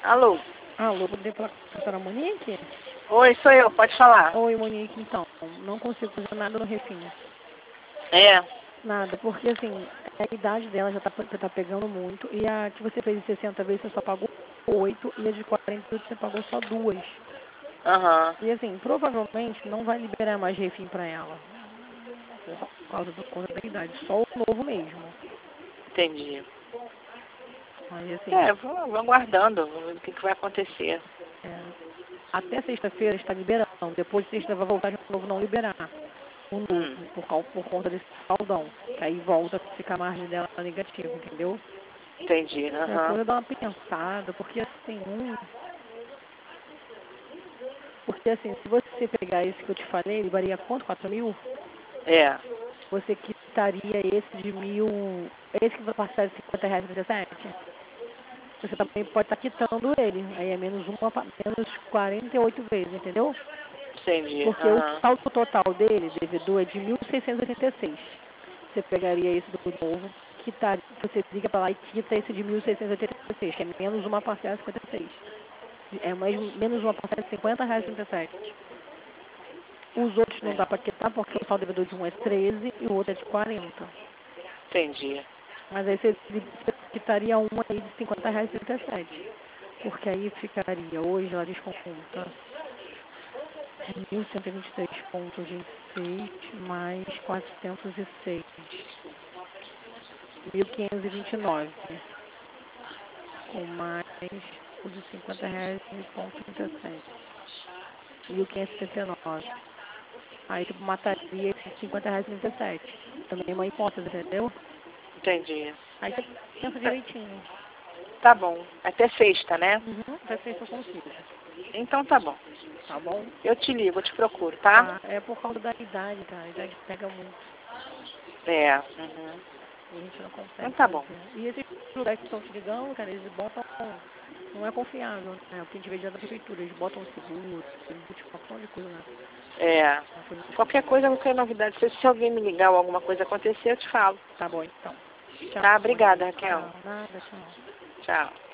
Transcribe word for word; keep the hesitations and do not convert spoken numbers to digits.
Alô? Alô, poder falar com a senhora Monique? Oi, sou eu, pode falar. Oi, Monique, então, não consigo fazer nada no refim. É. Nada, porque assim, a idade dela já tá, já tá pegando muito, e a que você fez de sessenta vezes você só pagou oito, e a de quarenta e oito você pagou só duas. Aham. E assim, provavelmente não vai liberar mais refim pra ela. Por causa do conta da idade, só o novo mesmo. Entendi. Aí assim, É, vou, vou aguardando, vou ver o que, que vai acontecer. é, até sexta-feira está liberando, depois de sexta vai voltar de novo não liberar o Hum. novo, por, cau- por conta desse saldão. Que aí volta a ficar a margem dela negativa, entendeu? Entendi, É aham. coisa dar uma pensada, porque assim, hum, porque assim, se você pegar esse que eu te falei, ele varia quanto? quatro mil? É. Você quitaria esse de mil, esse que vai passar de cinquenta reais e trinta e sete? Você também pode estar quitando ele, aí é menos uma, pa- menos quarenta e oito vezes, entendeu? Entendi, Porque o aham. saldo total dele, devedor, é de mil seiscentos e oitenta e seis. Você pegaria esse do novo, quitaria, você liga para lá e quita esse de mil seiscentos e oitenta e seis, que é menos uma parcela de cinquenta e seis. É mais, menos uma parcela de cinquenta reais e trinta e sete. Os outros não É. dá para quitar porque o saldo devedor de um é treze e o outro é de quarenta. Entendi. Mas aí você, você quitaria um aí de cinquenta reais e trinta e sete. Porque aí ficaria, hoje ela desconta mil cento e vinte e três vírgula vinte e seis mais quatrocentos e seis. mil quinhentos e vinte e nove. Com mais o de cinquenta reais e ponto trinta e sete. mil quinhentos e setenta e nove. Aí tu mataria esse de cinquenta reais e trinta e sete. Também é uma hipótese, entendeu? Entendi. Aí você pensa Tá, direitinho. tá bom. Até sexta, né? Uhum, vai ser isso eu consigo. Então tá bom. Tá bom? Eu te ligo, eu te procuro, tá? Tá, é por causa da idade, cara. A idade pega muito. É. Uhum. E a gente não Então consegue tá bom. fazer. E esses lugares que estão te ligando, cara, eles botam. Não é confiável, né? O que a gente vê já da prefeitura, eles botam seguro, eles botam uma opção de coisa, né? É. Não foi muito Qualquer coisa, qualquer novidade. Se, se alguém me ligar ou alguma coisa acontecer, eu te falo. Tá bom, então. Tchau, Tá? Obrigada, Monique. Raquel. Tchau. Nada, tchau. Tchau.